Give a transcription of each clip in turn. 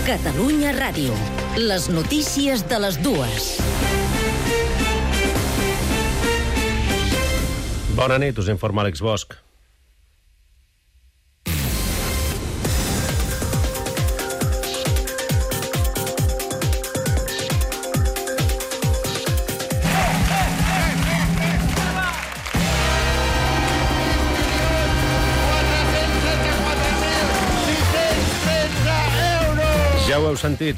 Catalunya Ràdio. Les notícies de les dues. Bona nit, us informa Àlex Bosch. Ja ho heu sentit,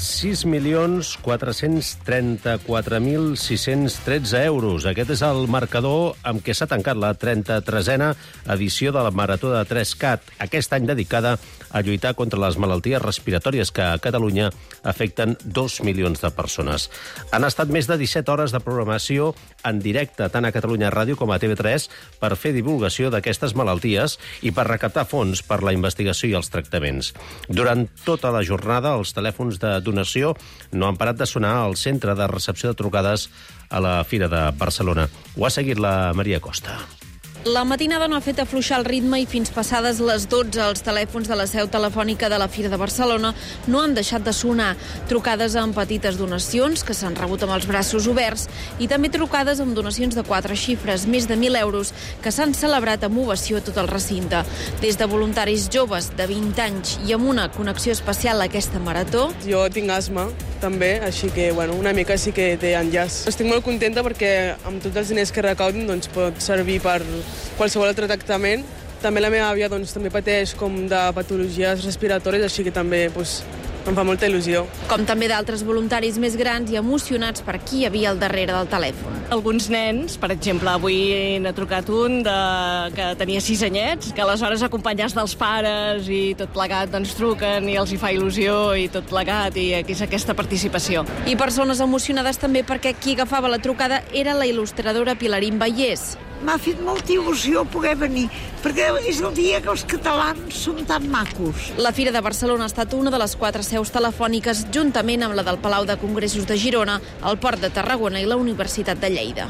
6.434.613 euros. Aquest és el marcador amb què s'ha tancat la 33a edició de la Marató de 3CAT, aquest any dedicada a lluitar contra les malalties respiratòries que a Catalunya afecten 2 milions de persones. Han estat més de 17 hores de programació en directe, tant a Catalunya Ràdio com a TV3, per fer divulgació d'aquestes malalties i per recaptar fons per la investigació i els tractaments. Durant tota la jornada, els telèfons de donació no han parat de sonar al centre de recepció de trucades a la Fira de Barcelona. Ho ha seguit la Maria Costa. La matinada no ha fet afluixar el ritme i fins passades les 12 els telèfons de la seu telefònica de la Fira de Barcelona no han deixat de sonar. Trucades amb petites donacions que s'han rebut amb els braços oberts i també trucades amb donacions de 4 xifres, més de 1.000 euros, que s'han celebrat amb ovació a tot el recinte. Des de voluntaris joves de 20 anys i amb una connexió especial a aquesta marató. Jo tinc asma, també, així que una mica sí que té enllaç. Estic molt contenta perquè amb tots els diners que recaudin pot servir per qualsevol altre tractament. També la meva àvia també pateix com de patologies respiratòries, així que també em fa molta il·lusió. Com també d'altres voluntaris més grans i emocionats per qui hi havia al darrere del telèfon. Alguns nens, per exemple, avui n'ha trucat un que tenia 6 anyets, que aleshores acompanyats dels pares i tot plegat truquen i els hi fa il·lusió i tot plegat, i aquí és aquesta participació. I persones emocionades també perquè qui agafava la trucada era la il·lustradora Pilarín Vallès. M'ha fet molta il·lusió poder venir, perquè és el dia que els catalans som tan macos. La Fira de Barcelona ha estat una de les 4 seus telefòniques, juntament amb la del Palau de Congressos de Girona, el Port de Tarragona i la Universitat de Lleida.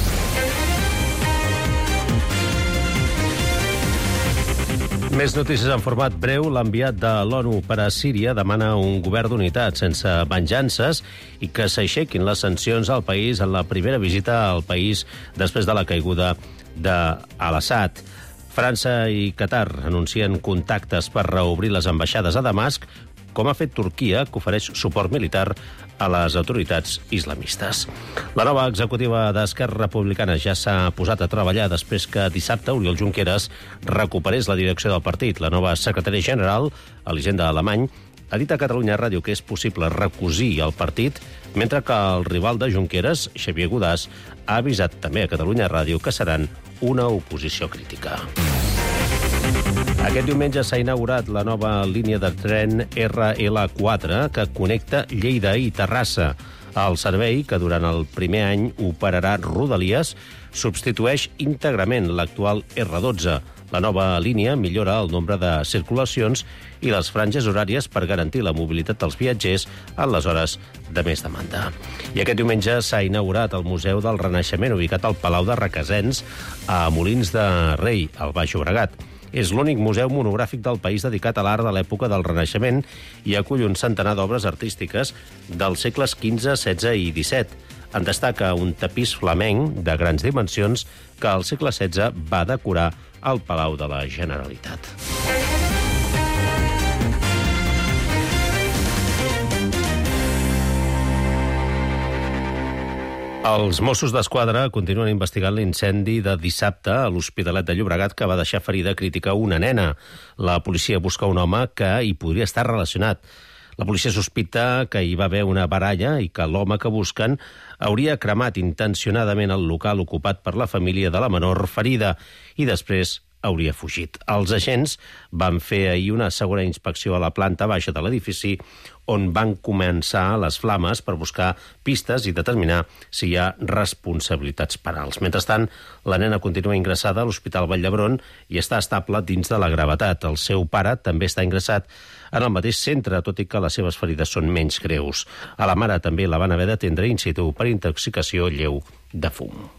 Més notícies en format breu. L'enviat de l'ONU per a Síria demana un govern d'unitat sense venjances i que s'aixequin les sancions al país en la primera visita al país després de la caiguda d'Al-Assad. França i Qatar anuncien contactes per reobrir les ambaixades a Damasc, com ha fet Turquia, que ofereix suport militar a les autoritats islamistes. La nova executiva d'Esquerra Republicana ja s'ha posat a treballar després que dissabte Oriol Junqueras recuperés la direcció del partit. La nova secretària general, Elisenda Alemany, ha dit a Catalunya Ràdio que és possible recosir el partit, mentre que el rival de Junqueras, Xavier Godàs, ha avisat també a Catalunya Ràdio que seran una oposició crítica. Aquest diumenge s'ha inaugurat la nova línia de tren RL4 que connecta Lleida i Terrassa. El servei, que durant el primer any operarà Rodalies, substitueix íntegrament l'actual R12. La nova línia millora el nombre de circulacions i les franges horàries per garantir la mobilitat dels viatgers en les hores de més demanda. I aquest diumenge s'ha inaugurat el Museu del Renaixement, ubicat al Palau de Requesens, a Molins de Rei, al Baix Llobregat. És l'únic museu monogràfic del país dedicat a l'art de l'època del Renaixement i acull un centenar d'obres artístiques dels segles XV, XVI i XVII. En destaca un tapís flamenc de grans dimensions que al segle XVI va decorar el Palau de la Generalitat. Els Mossos d'Esquadra continuen investigant l'incendi de dissabte a l'Hospitalet de Llobregat que va deixar ferida crítica una nena. La policia busca un home que hi podria estar relacionat. La policia sospita que hi va haver una baralla i que l'home que busquen hauria cremat intencionadament el local ocupat per la família de la menor ferida i després hauria fugit. Els agents van fer ahir una segona inspecció a la planta baixa de l'edifici on van començar les flames per buscar pistes i determinar si hi ha responsabilitats penals. Mentrestant, la nena continua ingressada a l'Hospital Vall d'Hebron i està estable dins de la gravetat. El seu pare també està ingressat en el mateix centre, tot i que les seves ferides són menys greus. A la mare també la van haver d'atendre in situ per intoxicació lleu de fum.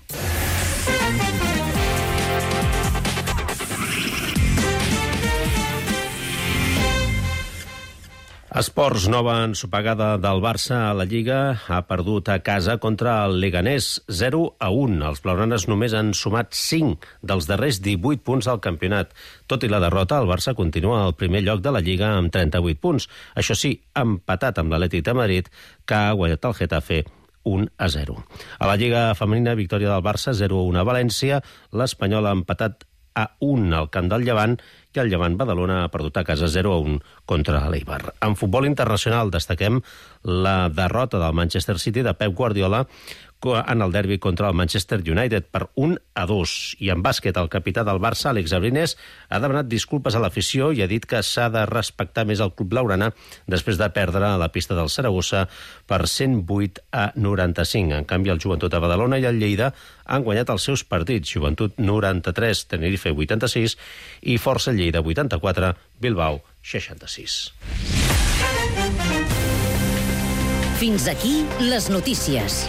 Esports, nova ensopegada del Barça a la Lliga, ha perdut a casa contra el Leganés 0-1. Els blaugranes només han sumat 5 dels darrers 18 punts al campionat. Tot i la derrota, el Barça continua al primer lloc de la Lliga amb 38 punts. Això sí, ha empatat amb l'Atlètic de Madrid, que ha guanyat el Getafe 1-0. A la Lliga femenina, victòria del Barça 0-1 a València. L'Espanyol ha empatat a 1 al camp del Llevant i el Llevant Badalona ha perdut a casa 0-1 contra l'Eibar. En futbol internacional destaquem la derrota del Manchester City de Pep Guardiola en el derbi contra el Manchester United per 1-2. I en bàsquet, el capità del Barça, Àlex Abrines, ha demanat disculpes a l'afició i ha dit que s'ha de respectar més el club blaugrana després de perdre a la pista del Saragossa per 108-95. En canvi, el Joventut de Badalona i el Lleida han guanyat els seus partits. Joventut 93, Tenerife 86 i Força Lleida 84, Bilbao 66. Fins aquí les notícies.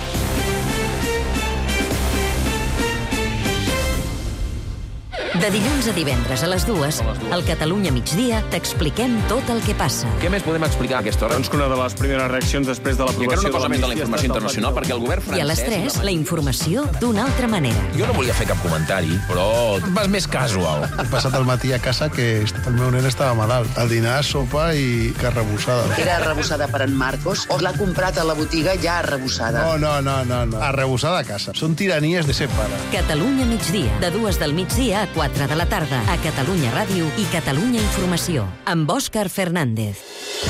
De dilluns a divendres a les 2, al Catalunya Migdia, t'expliquem tot el que passa. Què més podem explicar a aquesta hora? Doncs que una de les primeres reaccions després de l'aprovació... I encara una cosa més de la informació internacional, perquè el govern francès... I a les 3, la informació d'una altra manera. Jo no volia fer cap comentari, però vas més casual. He passat el matí a casa que el meu nen estava malalt. Al dinar, sopa i carrebussada. Era arrebossada per en Marcos o l'ha comprat a la botiga ja arrebossada? No. Arrebossada a casa. Són tiranies de ser pare. Catalunya Migdia, de 2 del migdia a 4 de la tarda, a Catalunya Ràdio i Catalunya Informació, amb Òscar Fernández.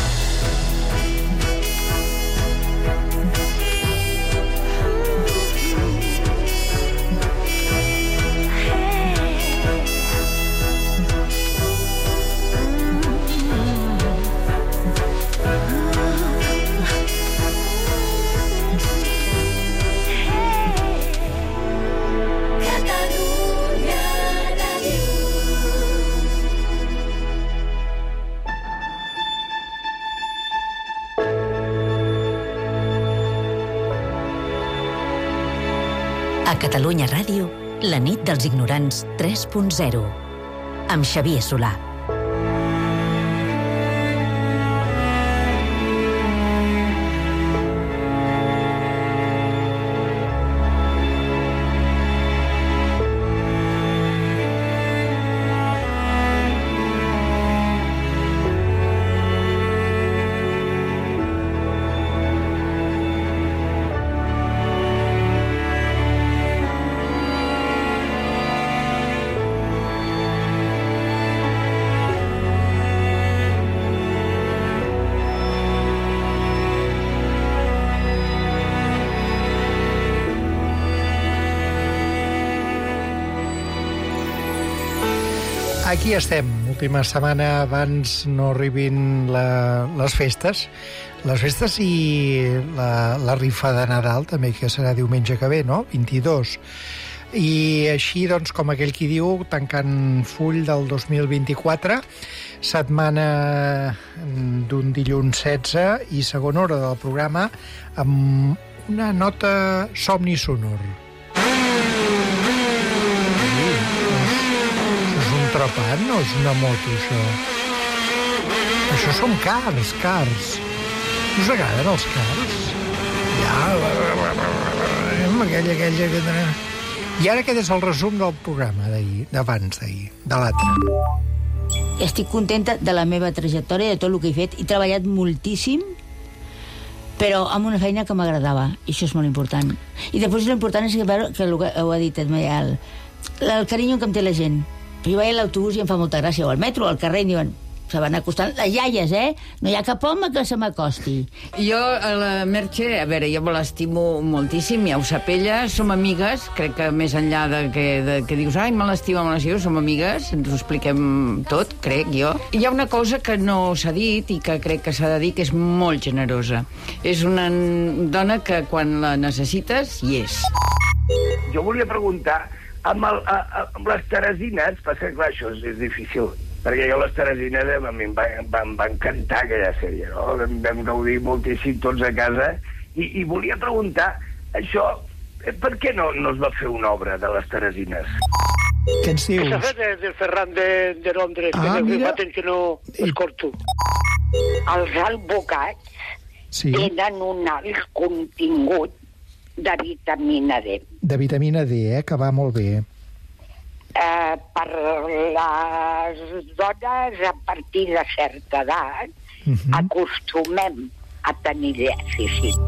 A Catalunya Ràdio, la nit dels ignorants 3.0, amb Xavier Solà. Aquí estem, última setmana abans no arribin les festes i la rifa de Nadal també, que serà diumenge que ve, no? 22. I així, doncs, com aquell qui diu, tancant full del 2024, setmana d'un dilluns 16 i segona hora del programa amb una nota somni sonor. Trepant, no és una moto, això. Això són cars. Us agraden els cars? Ja, aquella... I ara aquest és el resum del programa d'abans d'ahir, de l'altre. Estic contenta de la meva trajectòria, de tot el que he fet. He treballat moltíssim, però amb una feina que m'agradava. I això és molt important. I després l'important és que ho ha dit el carinyo que em té la gent. Jo vaig a l'autobús i em fa molta gràcia, o al metro, o al carrer, i diuen, se van acostant les iaies, No hi ha cap home que se m'acosti. Jo, a la Merche, a veure, jo l'estimo moltíssim, ja ho sap ella, som amigues, crec que més enllà que dius, ai, me l'estimo, som amigues, ens ho expliquem tot, crec jo. Hi ha una cosa que no s'ha dit i que crec que s'ha de dir, que és molt generosa. És una dona que quan la necessites, hi és. Jo volia preguntar, amb les Teresines, passa que clar, això és difícil, perquè jo les Teresines a mi em va encantar aquella sèrie, no? Vam gaudir moltíssim tots a casa, i volia preguntar, això, per què no es va fer una obra de les Teresines? Què ens dius? Que s'ha fet del Ferran de Londres, que fa temps que no escolto. Els albocats tenen un alt contingut de vitamina D. De vitamina D, que va molt bé. Per les dones a partir de certa edat acostumem a tenir dèficit.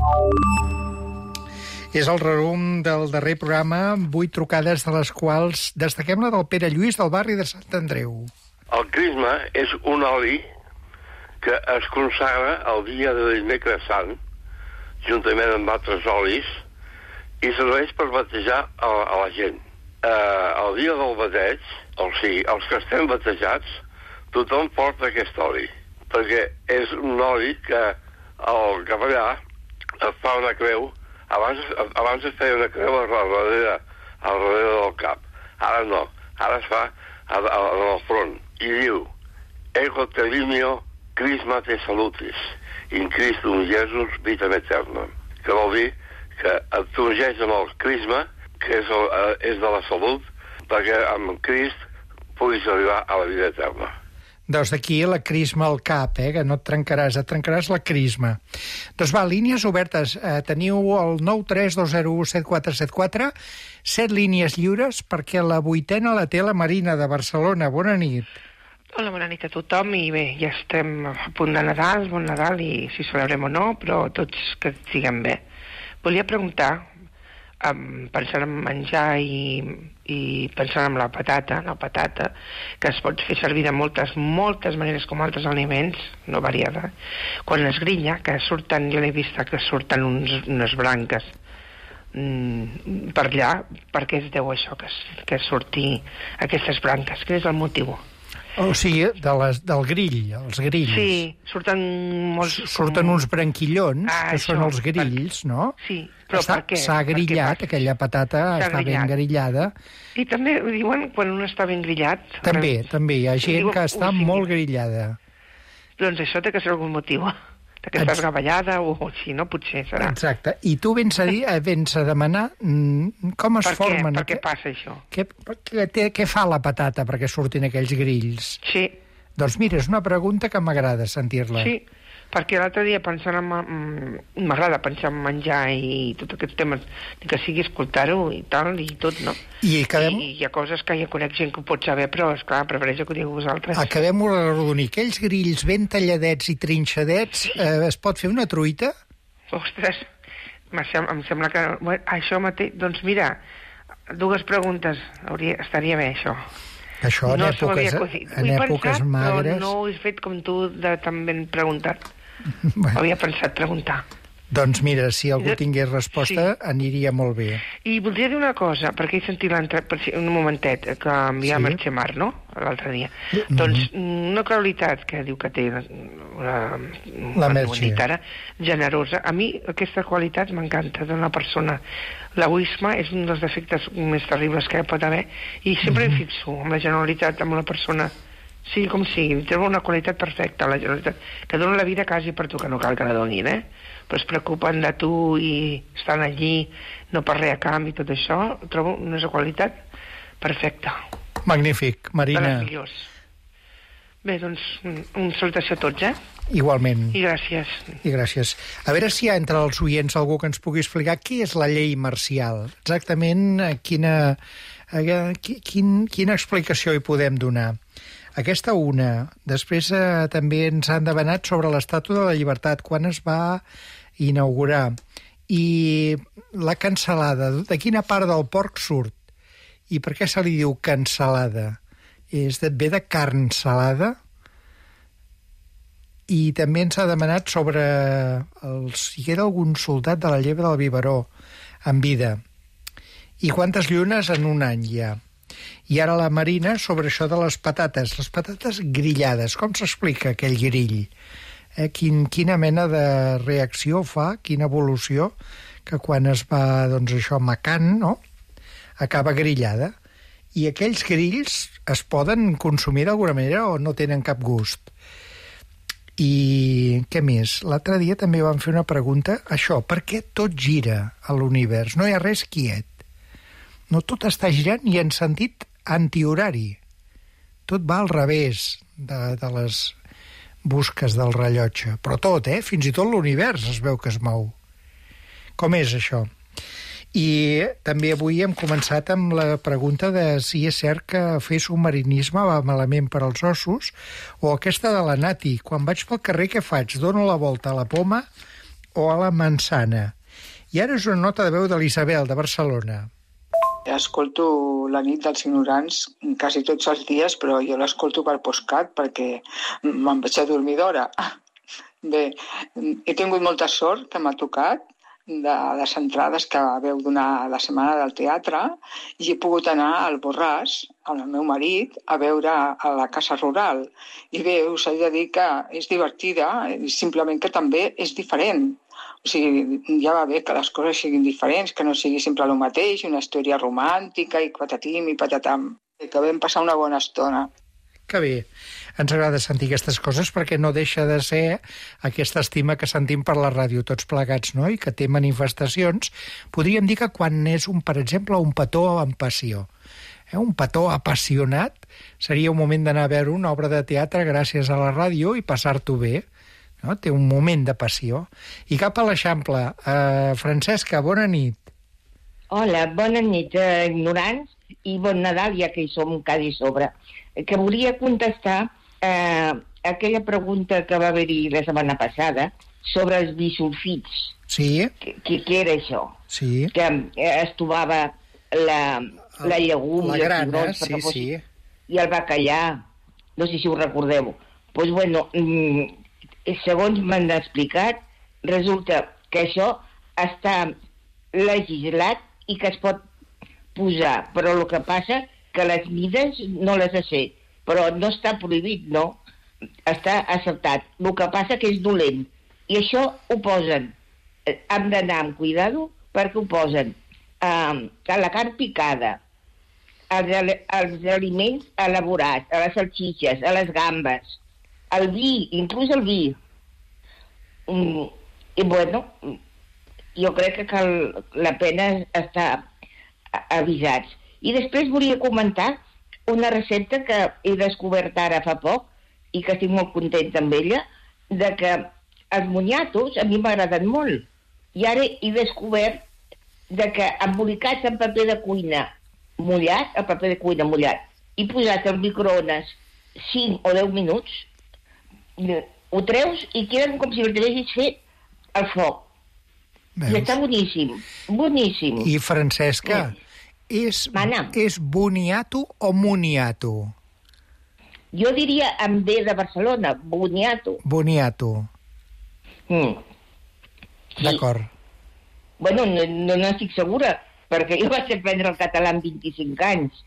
És el resum del darrer programa, 8 trucades de les quals destaquem la del Pere Lluís del barri de Sant Andreu. El crisma és un oli que es consagra el dia de dimecres sant, juntament amb altres olis, i serveix per batejar a la gent. El dia del bateig, o sigui, els que estem batejats, tothom porta aquest oli, perquè és un oli que el capellà et fa una creu. Abans es feia una creu al darrere del cap. Ara no. Ara es fa al front. I diu: Ego te limio crisma te salutis, in Christum Jesus vitam aeternam. Que vol dir que et ungeix amb el crisma, que és de la salut, perquè amb Crist puguis arribar a la vida eterna. Doncs d'aquí la crisma al cap, que no et trencaràs la crisma. Doncs va, línies obertes. Teniu el 932017474, 7 línies lliures, perquè la 8a la té la Marina de Barcelona. Bona nit. Hola, bona nit a tothom, i bé, ja estem a punt de Nadal, bon Nadal, i si celebrem o no, però tots que siguem bé. Volia preguntar, pensant en menjar i pensant en la patata, que es pot fer servir de moltes maneres com altres aliments, no variada. Quan es grilla, que surten, jo l'he vist que surten unes branques per allà, per què es deu això, que surti aquestes branques? Quin és el motiu? O sigui, del grill, els grills. Sí, surten molts... Surten uns branquillons, que són els grills, no? Sí, però per què? S'ha grillat, aquella patata està ben grillada. I també diuen quan un està ben grillat... També, hi ha gent que està molt grillada. Doncs això té que ser algun motiu, que estàs gavellada o si no, potser serà. Exacte. I tu vens a demanar com es formen... Per què passa això? Què fa la patata perquè surtin aquells grills? Sí. Doncs mira, és una pregunta que m'agrada sentir-la. Sí, perquè l'altre dia m'agrada pensar en menjar i tot aquests temes, que sigui escoltar-ho i tal, i tot, no? I hi ha coses que ja conec gent que ho pot saber, però, esclar, prefereixo que ho digueu vosaltres. Acabem-ho de redonir. Aquells grills ben talladets i trinxadets, es pot fer una truita? Ostres, em sembla que... Això mateix, doncs mira, 2 preguntes, estaria bé, això. Això en èpoques magres... Però no ho he fet com tu tan ben preguntat. Havia pensat preguntar. Doncs mira, si algú tingués resposta, aniria molt bé. I voldria dir una cosa, perquè he sentit un momentet, que enviar Mercè Mar, no?, l'altre dia. Doncs una qualitat que diu que té la Mercè, generosa. A mi aquesta qualitat m'encanta d'una persona. L'egoisme és un dels defectes més terribles que pot haver, i sempre em fixo amb la generalitat, amb la persona, sigui com sigui, trobo una qualitat perfecta, la generalitat, que dona la vida quasi per tu, que no cal que la donin, però es preocupen de tu i estan allí, no per res a canvi, tot això, trobo una qualitat perfecta. Magnífic, Marina. Meravellós. Bé, doncs, una salutació a tots, Igualment. I gràcies. A veure si hi ha entre els oients algú que ens pugui explicar què és la llei marcial. Exactament quina explicació hi podem donar. Aquesta una. Després també ens han demanat sobre l'Estàtua de la Llibertat, quan es va inaugurar. I la cansalada, de quina part del porc surt? I per què se li diu cansalada? Ve de carn salada? I també ens ha demanat sobre si hi era algun soldat de la lleva del biberó en vida. I quantes llunes en un any hi ha? I ara la Marina sobre això de les patates grillades. Com s'explica aquell grill? Quina mena de reacció fa, quina evolució, que quan es va, doncs això, macant, no?, acaba grillada. I aquells grills es poden consumir d'alguna manera o no tenen cap gust? I què més? L'altre dia també vam fer una pregunta, això, per què tot gira a l'univers? No hi ha res quiet. No tot està girant i en sentit antihorari. Tot va al revés de busques del rellotge. Però tot, fins i tot l'univers es veu que es mou. Com és això? I també avui hem començat amb la pregunta de si és cert que fer submarinisme va malament per als ossos, o aquesta de la Nati: quan vaig pel carrer què faig? Dono la volta a la poma o a la manzana? I ara és una nota de veu de l'Isabel, de Barcelona. Escolto La nit dels ignorants quasi tots els dies, però jo l'escolto per postcat perquè me'n vaig a dormir d'hora. Bé, he tingut molta sort que m'ha tocat de les entrades que veu donar la setmana del teatre i he pogut anar al Borràs, amb el meu marit, a veure a la Casa Rural. I bé, us he de dir que és divertida, simplement que també és diferent. O sigui, ja va bé que les coses siguin diferents, que no sigui sempre el mateix, una història romàntica i patatim i patatam. Que vam passar una bona estona. Que bé. Ens agrada sentir aquestes coses perquè no deixa de ser aquesta estima que sentim per la ràdio tots plegats, no? I que té manifestacions. Podríem dir que quan és, per exemple, un petó amb passió. Un petó apassionat seria un moment d'anar a veure una obra de teatre gràcies a la ràdio i passar-t'ho bé. No? Té un moment de passió. I cap a l'Eixample. Francesca, bona nit. Hola, bona nit, ignorants, i bon Nadal, ja que hi som quasi sobre. Que volia contestar aquella pregunta que va haver-hi la setmana passada sobre els bisulfits. Sí. Què era això? Sí. Que es trobava la llegum la i grana, els cigrons, sí. I el bacallà. No sé si ho recordeu. Doncs, bueno, segons m'han explicat, resulta que això està legislat i que es pot posar, però el que passa que les mides no les sé, però no està prohibit, no. Està acceptat. El que passa que és dolent. I això ho posen. Hem d'anar amb cuidado perquè ho posen a la carn picada, als aliments elaborats, a les salsitxes, a les gambes, al vi, inclús el vi. I bueno, jo crec que la pena estar avisats. I després volia comentar una recepta que he descobert ara fa poc i que estic molt contenta amb ella, de que els moniatos a mi m'agraden molt. I ara he descobert de que embolicats en paper de cuina mullat, el paper de cuina mullat, i posat al microones 5 o 10 minuts, ho treus i queden com si el t'haguessis fet al foc. Veus? I està boníssim, boníssim. I Francesca, és boniato o moniato? Jo diria amb B de Barcelona, boniato. Boniato. Sí. D'acord. Bueno, no estic segura, perquè jo vaig aprendre el català amb 25 anys.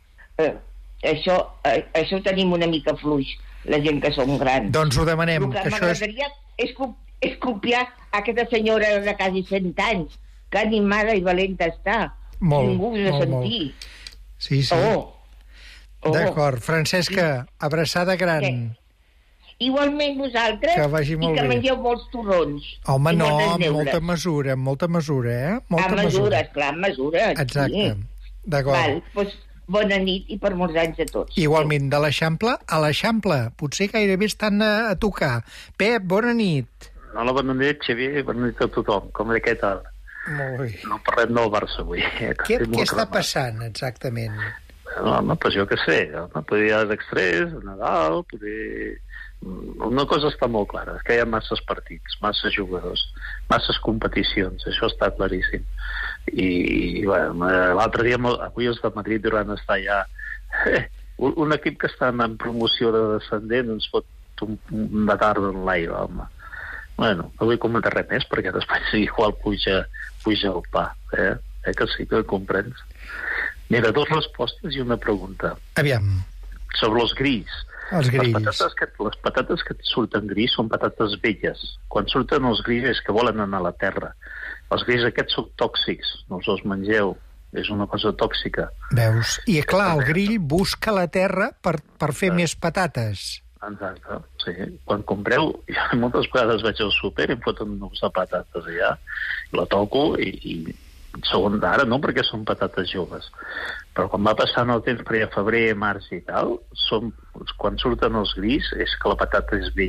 Això tenim una mica fluix, la gent que som grans. Doncs ho demanem. El que m'agradaria és copiar aquesta senyora de quasi 100 anys, que animada i valenta està. Ningú us ha sentit. Sí. D'acord. Francesca, abraçada gran. Sí. Igualment vosaltres, que vagi molt i que bé. mengeu molts torrons. Home, no, amb molta mesura, Molta mesura, esclar, amb mesura. Exacte. Sí. D'acord. Doncs bona nit i per molts anys a tots. Igualment, de l'Eixample a l'Eixample. Potser gairebé estan a tocar. Pep, bona nit. Hola, bona nit, Xavier, bona nit a tothom. Com de què tal? Molt bé. No parlem del Barça avui. Què està passant, exactament? No, pues jo què sé. Podria haver d'extrés, Nadal, poder... Una cosa està molt clara, que hi ha masses partits, masses jugadors, masses competicions, això està claríssim. I bueno, l'altre dia, avui els de Madrid van estar ja... Un equip que està en promoció de descendent ens fot una tarda en l'aire, home. Bueno, no vull comentar res més, perquè després igual puja el pa, que sí, que comprens. Mira, 2 respostes i una pregunta. Aviam. Sobre els grills. Els grills. Les patates que et surten grills són patates velles. Quan surten els grills és que volen anar a la terra. Els grills aquests són tòxics, no us els mengeu. És una cosa tòxica. Veus? I clar, el grill busca la terra per fer més patates. Exacte, sí. Quan compreu, jo moltes vegades vaig al súper i em foten uns de patates allà, la toco i segon d'ara no, perquè són patates joves. Però quan va passant el temps, perquè a febrer, març i tal, quan surten els grills és que la patata és vella.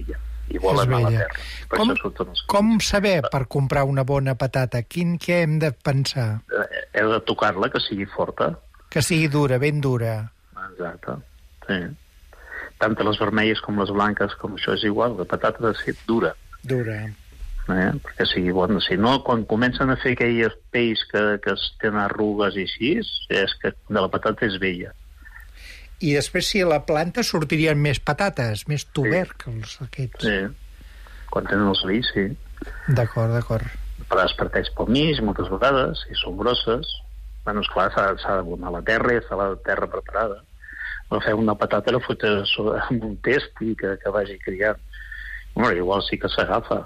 i volen anar a la terra. Per això surten els... Com saber per comprar una bona patata? Què hem de pensar? Heu de tocar-la, que sigui forta. Que sigui dura, ben dura. Exacte, sí. Tant les vermelles com les blanques, com això és igual, la patata ha de ser dura. Dura. Perquè sigui bona. Si no, quan comencen a fer aquells pells que tenen arrugues i així, és que de la patata és vella. I després, si a la planta sortirien més patates, més tubercles, aquests. Sí, quan tenen els fills, sí. D'acord. Però es parteix pel mig, moltes vegades, i són grosses. Bueno, esclar, s'ha d'abonar la terra, i està la terra preparada. No fer una patata la fotre amb un test i que vagi criant. Bueno, igual sí que s'agafa.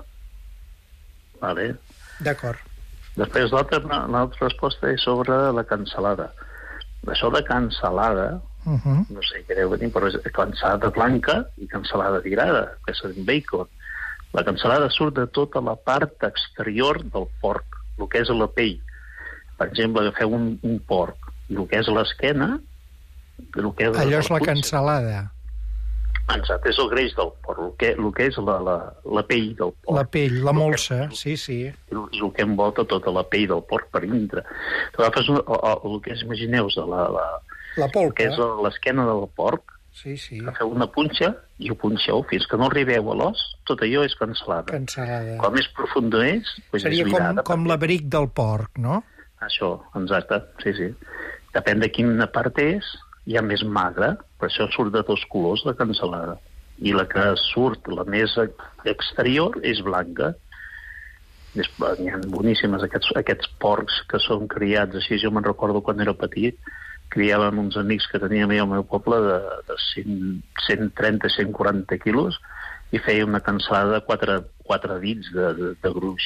Vale. D'acord. Després l'altra resposta és sobre la cansalada. Això de cansalada, no sé què deu venir, però és cansalada blanca i cansalada tirada, que és un bacon. La cansalada surt de tota la part exterior del porc, el que és la pell. Per exemple, agafeu un porc, el que és l'esquena... Allò és la cansalada. Exacte, és el greix del porc, el que és la pell del porc. La pell, la molsa, sí. És el que envolta tota la pell del porc per dintre. Tu agafes el que és, imagineu-vos, la polpa, que és l'esquena del porc, sí. Agafeu una punxa i ho punxeu fins que no arribeu a l'os, tot allò és cansalada. Com més profunda és... Seria com l'abric del porc, no? Això, exacte, sí. Depèn de quina part és, hi ha més magra, per això surt de dos colors la cansalada. I la que surt, la més exterior, és blanca. N'hi ha boníssimes, aquests porcs que són criats així. Jo me'n recordo quan era petit, criàvem uns amics que teníem al meu poble de 130-140 quilos i feia una cansalada de 4 dits de gruix.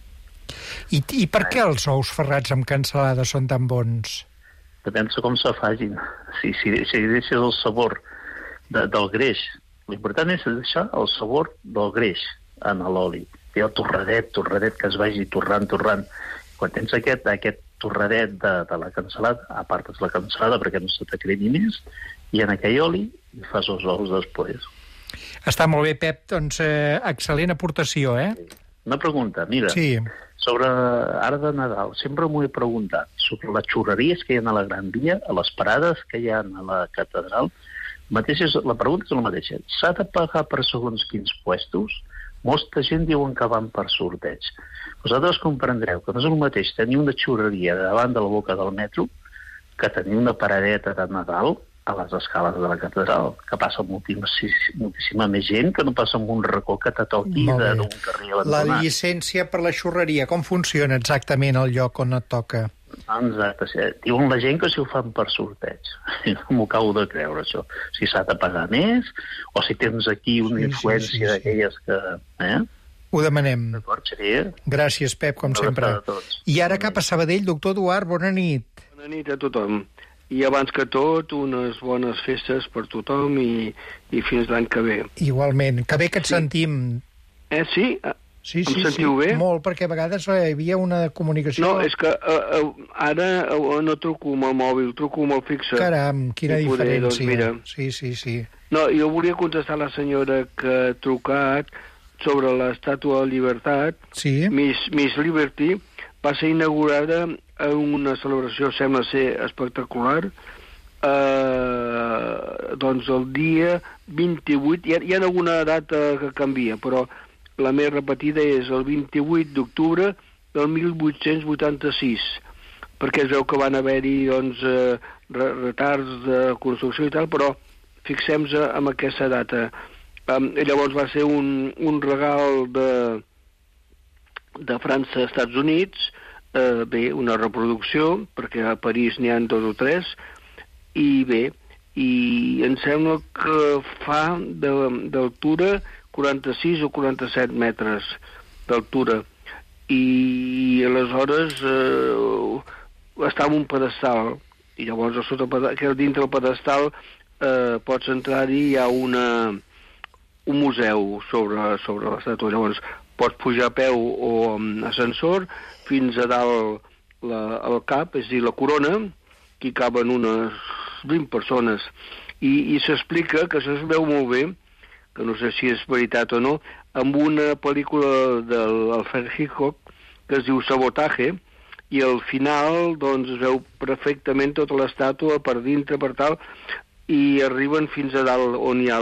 I per què els ous ferrats amb cansalada són tan bons? Depèn de com se facin. Si deixes el sabor del greix, l'important és deixar el sabor del greix en l'oli. I el torradet que es vagi torrant. Quan tens aquest torradet de la cansalada, apartes la cansalada perquè no se t'acredi més, i en aquell oli hi fas els ous després. Està molt bé, Pep, doncs excel·lent aportació, Una pregunta, mira, sobre ara de Nadal, sempre m'ho he preguntat, sobre les xurreries que hi ha a la Gran Via, a les parades que hi ha a la catedral, la pregunta és la mateixa. S'ha de pagar per segons quins puestos? Molta gent diuen que van per sorteig. Vosaltres comprendreu que no és el mateix tenir una xurreria davant de la boca del metro que tenir una paradeta de Nadal a les escales de la catedral, que passa moltíssima més gent que no passa en un racó que te toqui d'un carrer abandonat. La llicència per la xurreria, com funciona exactament el lloc on et toca? Exacte, sí. Diuen la gent que si ho fan per sorteig. No m'ho acabo de creure, això. Si s'ha de pagar més, o si tens aquí una influència d'aquelles que... Ho demanem. D'acord, seria? Gràcies, Pep, com sempre. I ara cap a Sabadell, doctor Eduard, bona nit. Bona nit a tothom. I abans que tot, unes bones festes per tothom i fins l'any que ve. Igualment. Que bé que et sentim. Sí? Sí, em sentiu bé? Molt, perquè a vegades hi havia una comunicació... No, és que ara no truco amb el mòbil, truco amb el fixe. Caram, quina diferència. Doncs, sí. No, jo volia contestar a la senyora que ha trucat sobre l'Estàtua de la Llibertat. Sí. Miss Liberty va ser inaugurada en una celebració, sembla ser espectacular, doncs el dia 28, hi ha alguna data que canvia, però la més repetida és el 28 d'octubre del 1886, perquè es veu que van haver-hi doncs, retards de construcció i tal, però fixem-nos en aquesta data. Llavors va ser un regal de França als Estats Units, una reproducció, perquè a París n'hi ha 2 o 3, i em sembla que fa d'altura 46 o 47 metres d'altura, i aleshores està en un pedestal, i llavors dintre del pedestal pots entrar-hi, hi ha un museu sobre l'estàtua, llavors pots pujar a peu o amb ascensor fins a dalt el cap, és a dir, la corona, que hi caben unes 20 persones. I s'explica que això es veu molt bé, que no sé si és veritat o no, amb una pel·lícula d'Alfred Hitchcock que es diu Sabotaje, i al final doncs es veu perfectament tota l'estàtua per dintre, per tal, i arriben fins a dalt on hi ha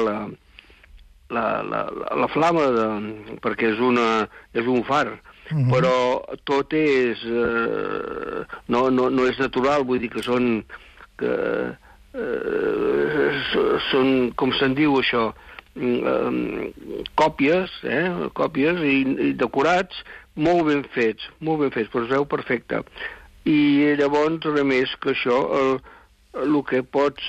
la flama, perquè és un far, però tot és... no és natural, vull dir que són com se'n diu això, còpies i decorats, molt ben fets, però es veu perfecte. I llavors, res més que això, el que pots...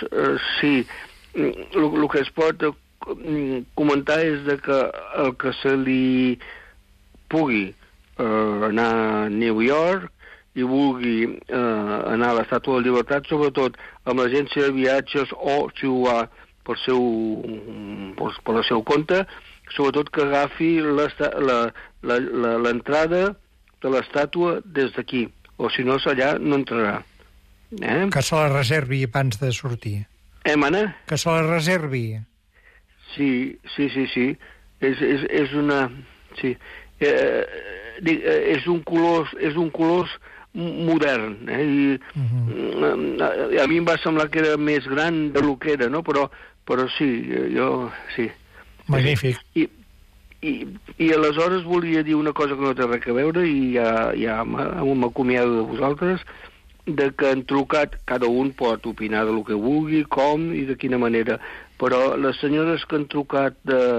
el que es pot comentar és que el que se li pugui anar a New York i vulgui anar a l'Estàtua de la Llibertat, sobretot amb l'agència de viatges o si ho va per el seu compte, sobretot que agafi l'entrada de l'estàtua des d'aquí, o si no, allà no entrarà. Que se la reservi abans de sortir. Mana? Que se la reservi. Sí. És una... Sí. És un color modern, i a mi em va semblar que era més gran de lo que era, no? Però sí, jo... Sí. Magnífic. I aleshores volia dir una cosa que no té res a veure, i ja m'acomiado de vosaltres, de que han trucat, cada un pot opinar de lo que vulgui, com i de quina manera, però les senyores que han trucat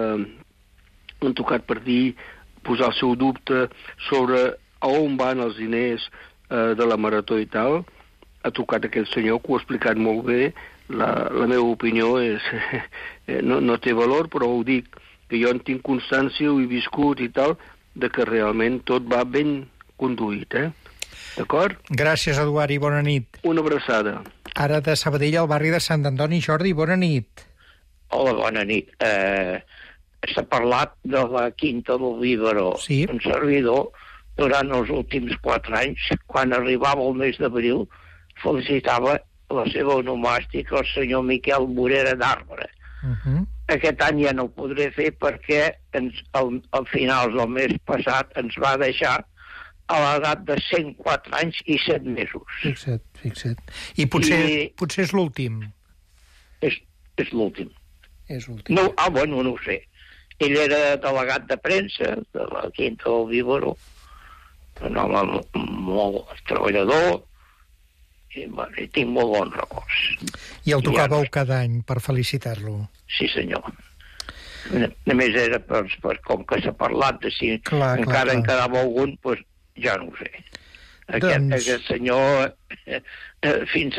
per dir, posar el seu dubte sobre a on van els diners de la marató i tal, ha trucat aquest senyor que ho ha explicat molt bé. La meva opinió és no té valor, però ho dic, que jo en tinc constància, ho he viscut i tal, de que realment tot va ben conduït, D'acord? Gràcies, Eduard, i bona nit. Una abraçada. Ara de Sabadell, al barri de Sant Antoni. Jordi, bona nit. Hola, bona nit. S'ha parlat de la Quinta del Víbaro. Sí. Un servidor, durant els últims 4 anys, quan arribava el mes d'abril, felicitava la seva onomàstica al senyor Miquel Morera d'Arbre. Aquest any ja no ho podré fer perquè al finals del mes passat ens va deixar a l'edat de 104 anys i 7 mesos. Fixa't. I potser és l'últim. És l'últim. És l'últim. No, bueno, no ho sé. Ell era delegat de premsa de la Quinta del Víbaro, un home molt treballador, i tinc molt bons records. I el tocàveu cada any per felicitar-lo? Sí, senyor. Només era com que s'ha parlat de si encara en quedava algun, doncs ja no ho sé. Aquest senyor, fins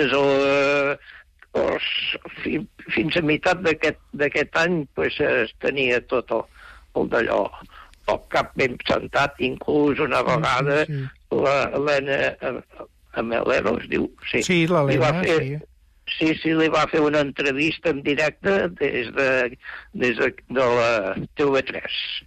a meitat d'aquest any, es tenia tot el d'allò, el cap ben sentat, inclús una vegada l'Helena Amelero, es diu. Sí, l'Helena, sí. Sí, li va fer una entrevista en directe des de la TV3.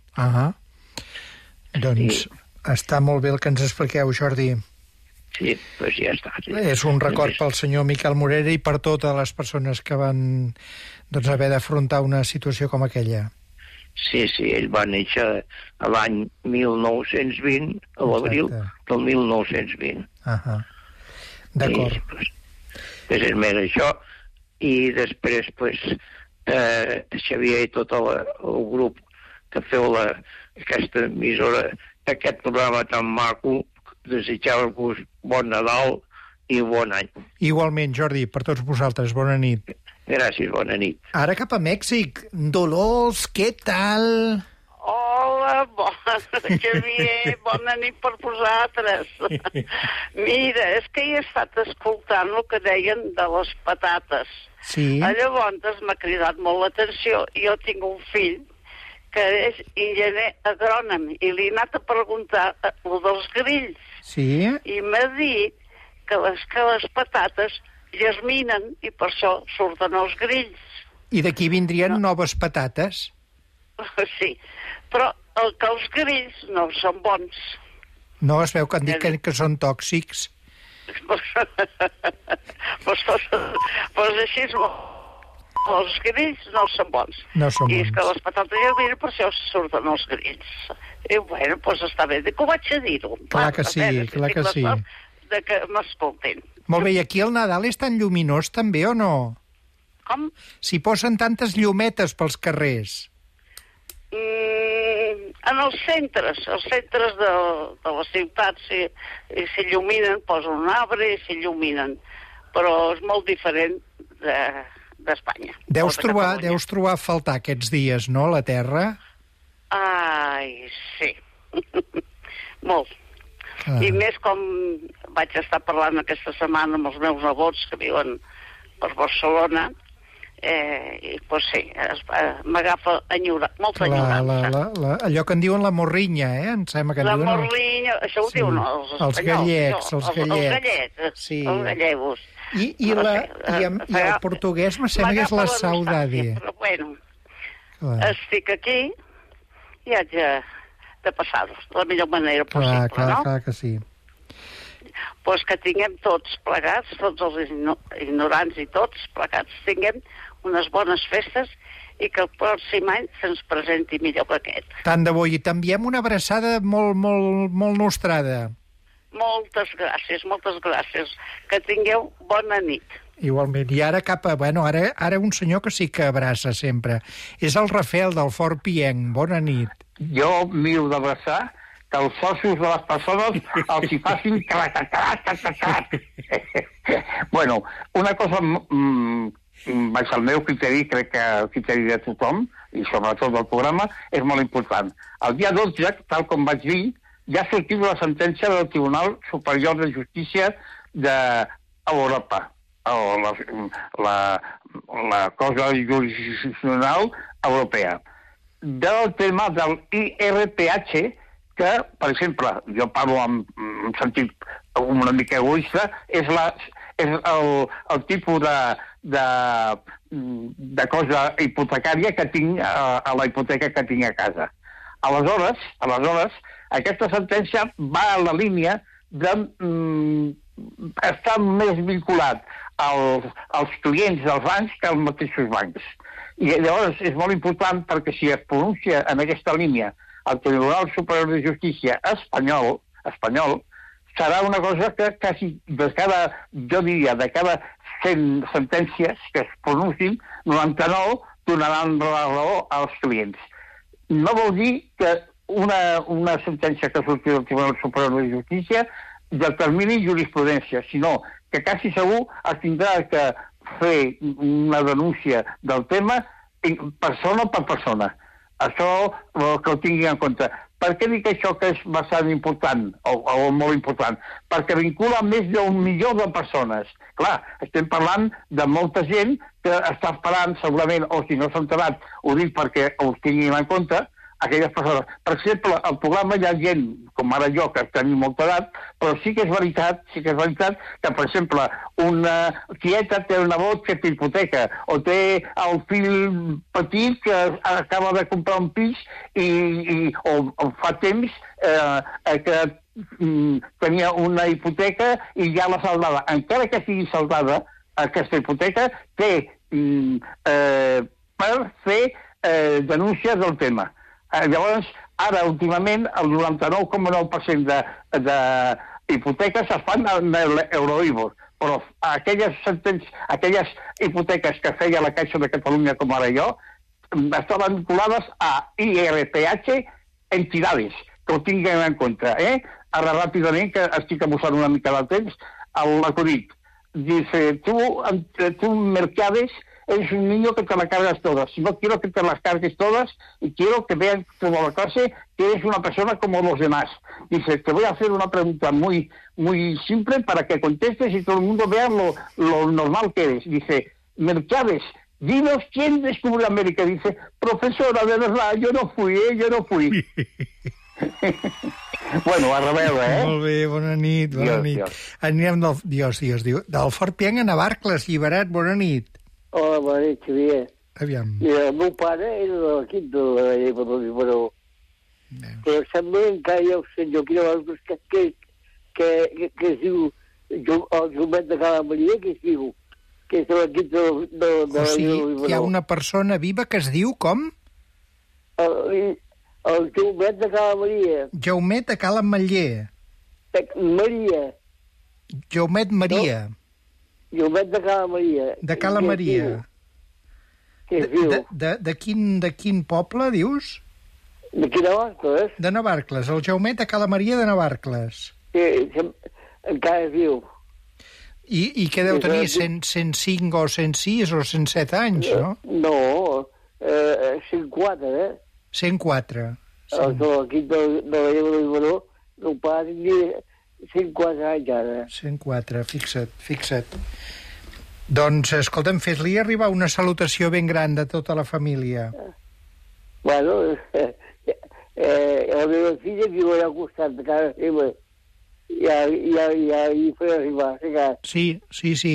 Doncs està molt bé el que ens expliqueu, Jordi. Sí, doncs ja està. És un record pel senyor Miquel Morera i per totes les persones que van haver d'afrontar una situació com aquella. Sí, ell va néixer l'any 1920, a l'abril del 1920. D'acord. És més això, i després, Xavier i tot el grup que feu aquesta emissora, aquest programa tan maco, desitjar-vos bon Nadal i bon any. Igualment, Jordi, per tots vosaltres, bona nit. Gràcies, bona nit. Ara cap a Mèxic. Dolors, què tal? Hola, Xavier, bona nit per vosaltres. Mira, és que he estat escoltant el que deien de les patates. Sí. Llavors m'ha cridat molt l'atenció. Jo tinc un fill que és enginyer agrònom i li he anat a preguntar el dels grills. Sí. I m'ha dit que les patates germinen i per això surten els grills. I d'aquí vindrien noves patates? Sí, però els grills no són bons. No, es veu que han dit que són tòxics. Pues així és els grills no són bons. No són I és bons. que les patates germines per això surten els grills. I bueno, doncs està bé, que ho vaig a dir-ho. Clar que sí, clar que sí. De que m'escoltin. Molt bé, i aquí el Nadal és tan lluminós també o no? Com? Si posen tantes llumetes pels carrers. En els centres de la ciutat s'il·luminen, posen un arbre i s'il·luminen. Però és molt diferent d'Espanya. Deus trobar a faltar aquests dies, no, a la Terra? Ai, sí. Molt. I més com vaig estar parlant aquesta setmana amb els meus nebots que viuen per Barcelona, i doncs sí, m'agafa molta enyorança. Allò que en diuen la morrinya, em sembla que en diuen... La morrinya, això ho diuen els espanyols. Els gallecs. Sí. Els gallegos. I el portuguès me sembla que és la saudade. Però bueno, estic aquí i haig de passar-ho de la millor manera possible, no? Clar que sí. Doncs que tinguem tots plegats, tots els ignorants i tots plegats, tinguem unes bones festes i que el pròxim any se'ns presenti millor que aquest. Tant de bo, i t'enviem una abraçada molt nostrada. Moltes gràcies. Que tingueu bona nit. Igualment. I ara ara un senyor que sí que abraça sempre. És el Rafael del Fort Pienc. Bona nit. Jo miro d'abraçar que els ossos de les persones els hi facin crac. Bueno, una cosa, vaig al meu criteri, crec que el criteri de tothom, i sobretot del programa, és molt important. El dia 12, tal com vaig dir, ja ha sortit la sentència del Tribunal Superior de Justícia d'Europa, la cosa jurisdiccional europea, del tema del IRPH, que, per exemple, jo parlo en sentit una mica egoista, és el tipus de cosa hipotecària que tinc a la hipoteca que tinc a casa. Aleshores, aquesta sentència va a la línia d'estar més vinculat als clients dels bancs que als mateixos bancs. I llavors és molt important perquè si es pronuncia en aquesta línia el Tribunal Superior de Justícia espanyol serà una cosa que quasi de cada 100 sentències que es pronunciin, 99 donaran la raó als clients. No vol dir que una sentència que surti del Tribunal Superior de Justícia determini jurisprudència, sinó que quasi segur es tindrà que fer una denúncia del tema persona per persona. Això que ho tinguin en compte. Per què dic això que és bastant important, o molt important? Perquè vincula més d'1 milió de persones. Clar, estem parlant de molta gent que està esperant, segurament, o si no s'ha enterat, ho dic perquè ho tinguin en compte, aquelles persones. Per exemple, al programa hi ha gent, com ara jo, que tenim molta edat, però sí que és veritat que, per exemple, una tieta té un nebot que té hipoteca, o té el fill petit que acaba de comprar un pis o fa temps que tenia una hipoteca i ja la saldava. Encara que sigui saldada, aquesta hipoteca té per fer denúncies del tema. Llavors, ara, últimament, el 99,9% d'hipoteques es fan en l'Euribor, però aquelles hipoteques que feia la Caixa de Catalunya, com ara jo, estaven vinculades a IRPH entidades, que ho tinguem en compte. Ara, ràpidament, que estic abusant una mica del temps, l'acudit. Dice, tú Mercades, eres un niño que te las cargas todas. Si no quiero que te las cargues todas y quiero que vean toda la clase que eres una persona como los demás. Dice, te voy a hacer una pregunta muy simple para que contestes y todo el mundo vea lo normal que eres. Dice, Mercades, dinos quién descubrió América. Dice, profesora, de verdad, yo no fui. Bueno, a reveure, Molt bé, bona nit. Anirem del Fort Pienc a Navarcles, Lliberat, bona nit. Hola, bona nit, Xavier. Aviam. I el meu pare era de l'equip de la llei per l'Oliveró. Però sembla que encara hi ha un senyor aquí que es diu el Jomet de Cala Maria, que es diu que és l'equip de o sigui, hi ha una persona viva que es diu com? El Jaumet de Cala Maria. Jaumet de Cala Maller. Maria. Jaumet Maria. No. Jaumet de Cala Maria. De Cala Maria. Que es diu? De quin poble, dius? D'aquí Navarcles. De Navarcles, el Jaumet de Cala Maria de Navarcles. Sí, encara es viu. I què deu tenir, 105 o 106 o 107 anys, no? No, 104, 104. L'equip de la lleva del Baró, el pare tenia 104 anys ara. 104, fixa't. Doncs, escolta'm, fes-li arribar una salutació ben gran de tota la família. Bueno, la meva filla viu allà al costat de casa seva. Ja hi faré arribar. Sí.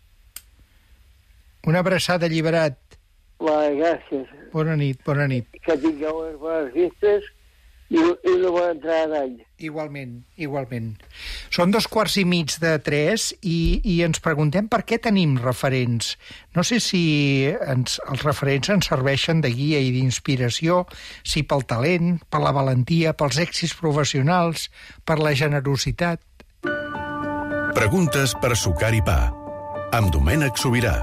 Una abraçada, alliberat. Gràcies. Bona nit. Que tingueu unes bones festes i una bona entrada d'any. Igualment. Són 2:15 i ens preguntem per què tenim referents. No sé si els referents ens serveixen de guia i d'inspiració, si pel talent, per la valentia, pels èxits professionals, per la generositat. Preguntes per sucar i pa, amb Domènec Sobirà.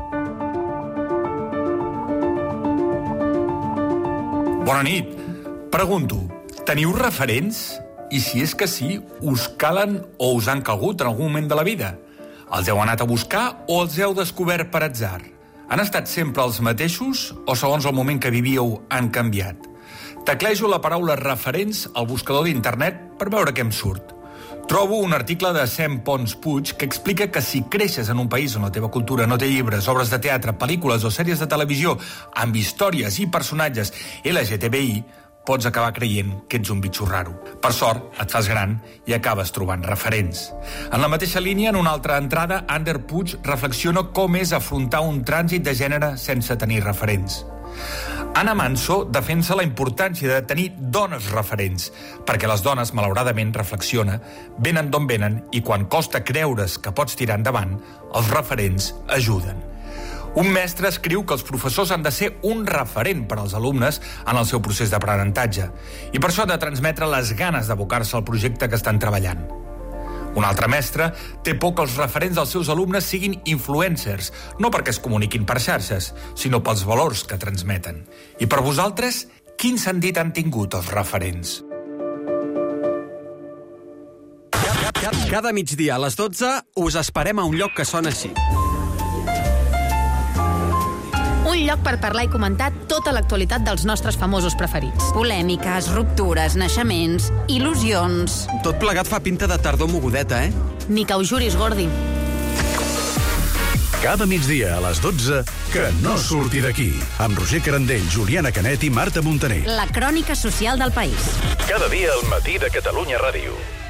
Bona nit. Pregunto, teniu referents? I si és que sí, us calen o us han calgut en algun moment de la vida? Els heu anat a buscar o els heu descobert per atzar? Han estat sempre els mateixos o segons el moment que vivíeu han canviat? Teclejo la paraula referents al buscador d'internet per veure què em surt. Trobo un article de Sem Pons Puig que explica que si creixes en un país on la teva cultura no té llibres, obres de teatre, pel·lícules o sèries de televisió amb històries i personatges LGTBI, pots acabar creient que ets un bitxo raro. Per sort, et fas gran i acabes trobant referents. En la mateixa línia, en una altra entrada, Ander Puig reflexiona com és afrontar un trànsit de gènere sense tenir referents. Anna Manso defensa la importància de tenir dones referents, perquè les dones, malauradament, reflexiona, venen d'on venen i quan costa creure's que pots tirar endavant, els referents ajuden. Un mestre escriu que els professors han de ser un referent per als alumnes en el seu procés d'aprenentatge i per això ha de transmetre les ganes d'abocar-se al projecte que estan treballant. Un altre mestre té por que els referents dels seus alumnes siguin influencers, no perquè es comuniquin per xarxes, sinó pels valors que transmeten. I per vosaltres, quin sentit han tingut els referents? Cada migdia a les 12 us esperem a un lloc que sona així. Un lloc per parlar i comentar tota l'actualitat dels nostres famosos preferits. Polèmiques, ruptures, naixements, il·lusions... Tot plegat fa pinta de tardor mogudeta, Ni que ho juris, Gordi. Cada migdia a les 12, que no surti d'aquí. Amb Roger Carandell, Juliana Canet i Marta Montaner. La crònica social del país. Cada dia al matí de Catalunya Ràdio.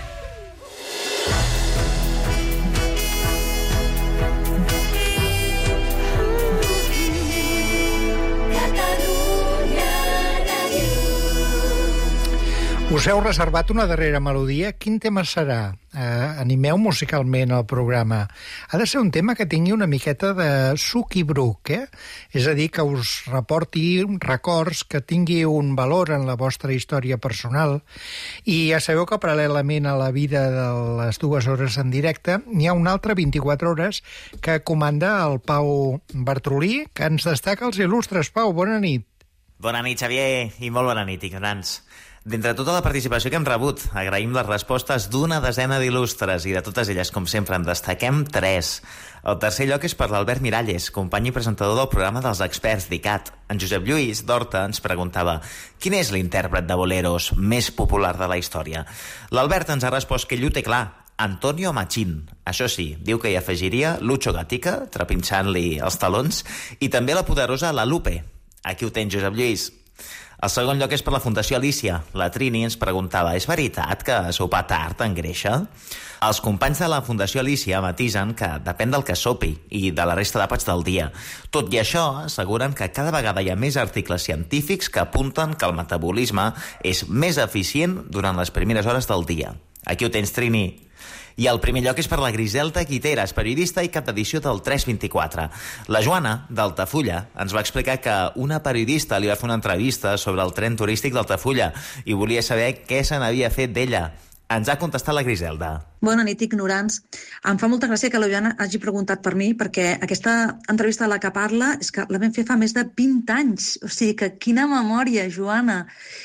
Us heu reservat una darrera melodia? Quin tema serà? Animeu musicalment el programa. Ha de ser un tema que tingui una miqueta de suc i bruc, És a dir, que us reporti records, que tingui un valor en la vostra història personal. I ja sabeu que paral·lelament a la vida de les 2 hores en directe, n'hi ha una altra 24 hores que comanda el Pau Bartrolí, que ens destaca els il·lustres. Pau, bona nit. Bona nit, Xavier, i molt bona nit, ignorants. D'entre tota la participació que hem rebut, agraïm les respostes d'una desena d'il·lustres i de totes elles, com sempre, en destaquem 3. El tercer lloc és per l'Albert Miralles, company i presentador del programa dels experts d'ICAT. En Josep Lluís d'Horta ens preguntava quin és l'intèrpret de boleros més popular de la història. L'Albert ens ha respost que ell ho té clar, Antonio Machín. Això sí, diu que hi afegiria Lucho Gatica, trepitjant-li els talons, i també la poderosa La Lupe. Aquí ho tens, Josep Lluís. El segon lloc és per la Fundació Alícia. La Trini ens preguntava, és veritat que sopar tard engreixa? Els companys de la Fundació Alícia matisen que depèn del que sopi i de la resta d'àpats del dia. Tot i això, asseguren que cada vegada hi ha més articles científics que apunten que el metabolisme és més eficient durant les primeres hores del dia. Aquí ho tens, Trini. I el primer lloc és per la Griselda Quiteras, periodista i cap d'edició del 324. La Joana, d'Altafulla, ens va explicar que una periodista li va fer una entrevista sobre el tren turístic d'Altafulla i volia saber què se n'havia fet d'ella. Ens ha contestat la Griselda. Bona nit, ignorants. Em fa molta gràcia que la Joana hagi preguntat per mi, perquè aquesta entrevista de la que parla és que la vam fer fa més de 20 anys. O sigui que quina memòria, Joana.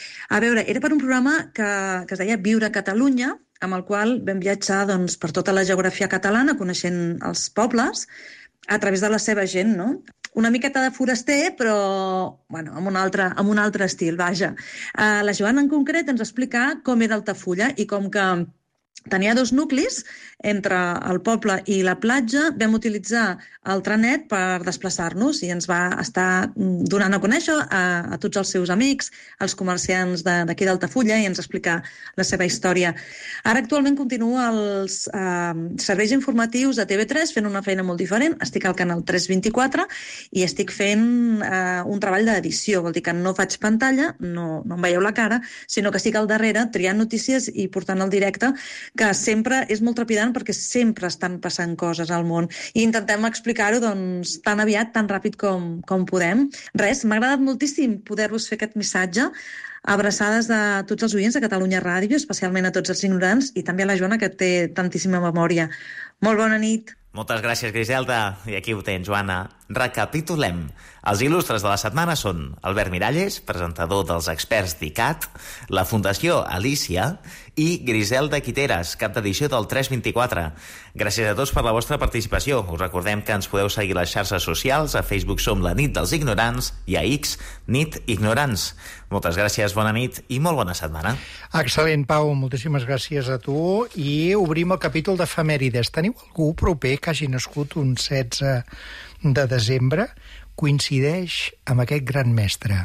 A veure, era per un programa que es deia Viure a Catalunya, amb el qual vam viatjar doncs, per tota la geografia catalana, coneixent els pobles, a través de la seva gent, no? Una miqueta de foraster, però bueno, amb un altre estil, vaja. La Joana en concret ens explica com era Altafulla i com que tenia 2 nuclis entre el poble i la platja, vam utilitzar el trenet per desplaçar-nos i ens va estar donant a conèixer a tots els seus amics, els comerciants d'aquí d'Altafulla, i ens explicar la seva història. Ara actualment continuo als serveis informatius de TV3 fent una feina molt diferent. Estic al canal 324 i estic fent un treball d'edició, vol dir que no faig pantalla, no em veieu la cara, sinó que estic al darrere triant notícies i portant al directe, que sempre és molt trepidant perquè sempre estan passant coses al món i intentem explicar-ho doncs, tan aviat, tan ràpid com podem. Res, m'ha agradat moltíssim poder-vos fer aquest missatge. Abraçades a tots els oients de Catalunya Ràdio, especialment a tots els ignorants i també a la Joana, que té tantíssima memòria. Molt bona nit. Moltes gràcies, Griselda. I aquí ho tens, Joana. Recapitulem. Els il·lustres de la setmana són Albert Miralles, presentador dels Experts d'ICAT, la Fundació Alícia i Griselda Quiteras, cap d'edició del 324. Gràcies a tots per la vostra participació. Us recordem que ens podeu seguir a les xarxes socials. A Facebook som la Nit dels Ignorants i a X, Nit Ignorants. Moltes gràcies, bona nit i molt bona setmana. Excel·lent, Pau. Moltíssimes gràcies a tu. I obrim el capítol d'efemèrides. Teniu algú proper que hagi nascut un 16 de desembre? Coincideix amb aquest gran mestre.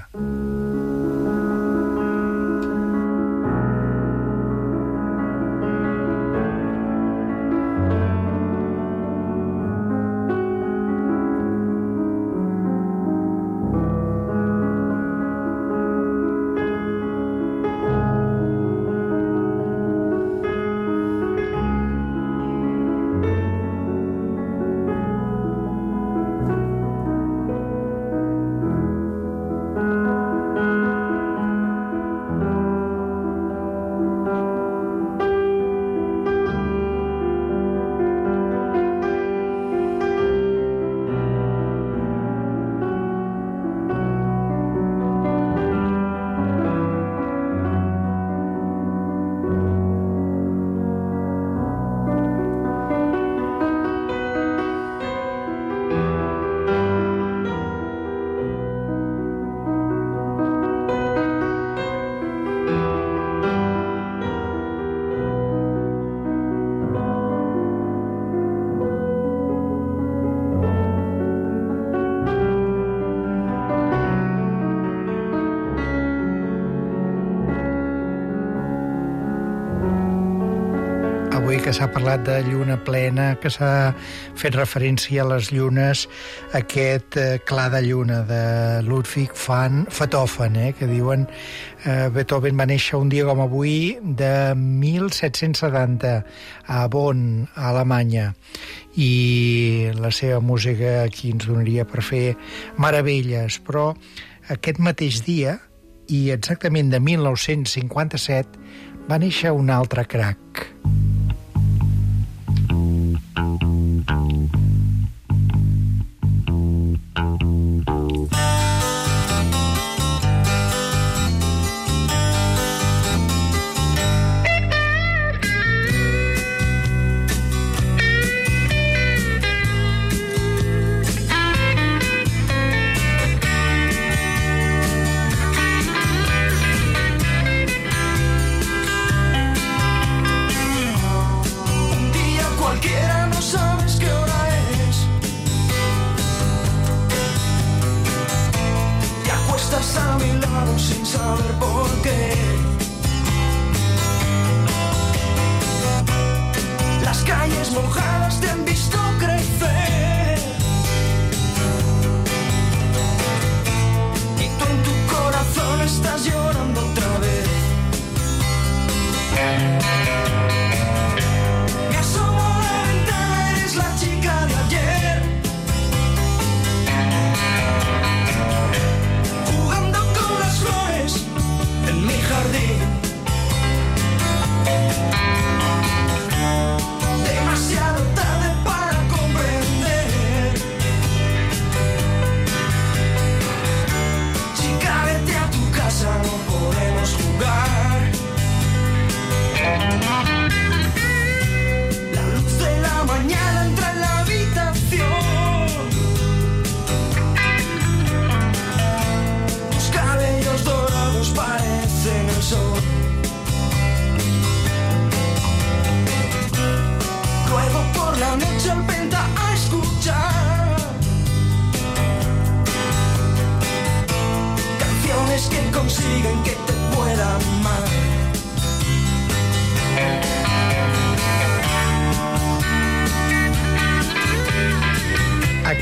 Que s'ha parlat de lluna plena, que s'ha fet referència a les llunes, aquest clar de lluna de Ludwig van Beethoven, que diuen Beethoven va néixer un dia com avui de 1770 a Bonn, a Alemanya, i la seva música aquí ens donaria per fer meravelles, però aquest mateix dia, i exactament de 1957, va néixer un altre crac. Me has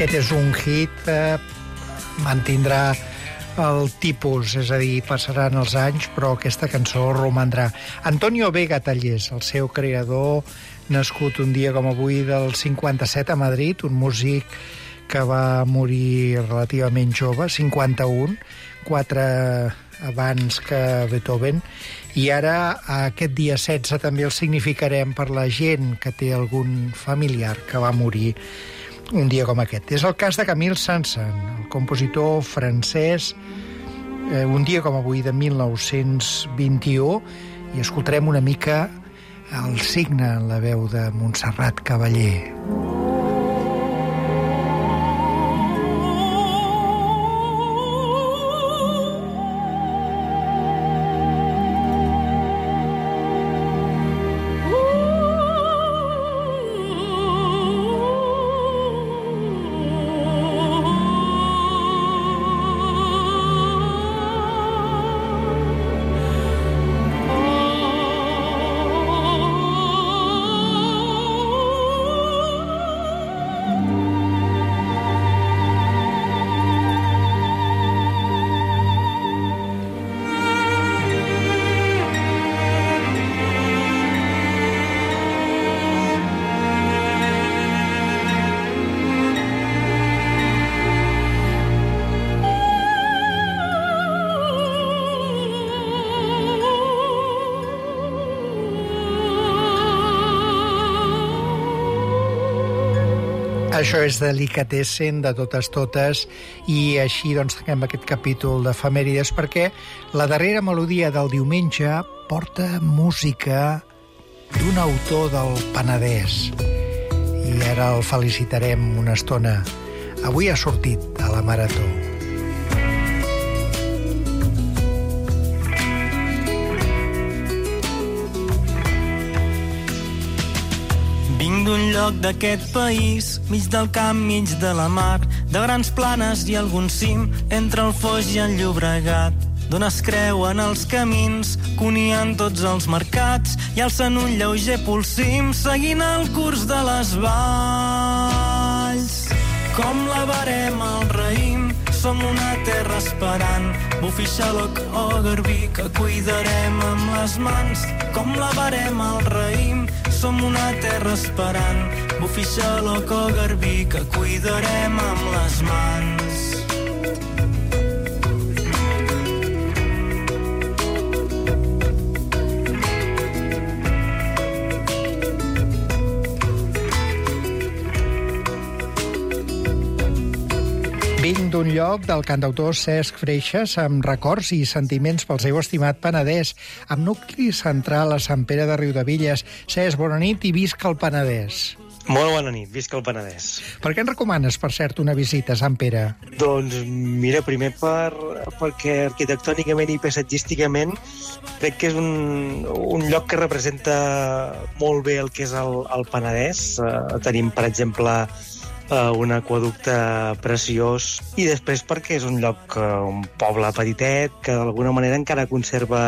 Aquest és un hit, mantindrà el tipus, és a dir, passaran els anys, però aquesta cançó romandrà. Antonio Vega Tallers, el seu creador, nascut un dia com avui del 57 a Madrid, un músic que va morir relativament jove, 51, 4 abans que Beethoven, i ara aquest dia 16 també el significarem per la gent que té algun familiar que va morir un dia com aquest. És el cas de Camille Saint-Saëns, el compositor francès, un dia com avui de 1921, i escoltarem una mica el signe en la veu de Montserrat Cavaller. Això és Delicatessen, de totes, i així doncs tanquem aquest capítol d'efemèrides, perquè la darrera melodia del diumenge porta música d'un autor del Penedès. I ara el felicitarem una estona. Avui ha sortit a la Marató. Vinc d'un lloc d'aquest país, mig del camp, mig de la mar, de grans planes i algun cim, entre el Foix i el Llobregat, d'on es creuen els camins, que unien tots els mercats i alcen un lleuger polsim, seguint el curs de les valls. Com lavarem el raïm, som una terra esperant, bufi, xaloc o garbí, que cuidarem amb les mans. Com lavarem el raïm, som una terra esperant, bufi, xaloc o garbí, que cuidarem amb les mans. Vinc d'un lloc del cantautor Cesc Freixas amb records i sentiments pel seu estimat Penedès, amb nucli central a Sant Pere de Riudebitlles. Cesc, bona nit i visca el Penedès. Molt bona nit, visca el Penedès. Per què en recomanes, per cert, una visita a Sant Pere? Doncs mira, primer perquè arquitectònicament i paisatgísticament crec que és un lloc que representa molt bé el que és el Penedès. Tenim, per exemple, un aqüeducte preciós, i després perquè és un lloc, un poble petitet, que d'alguna manera encara conserva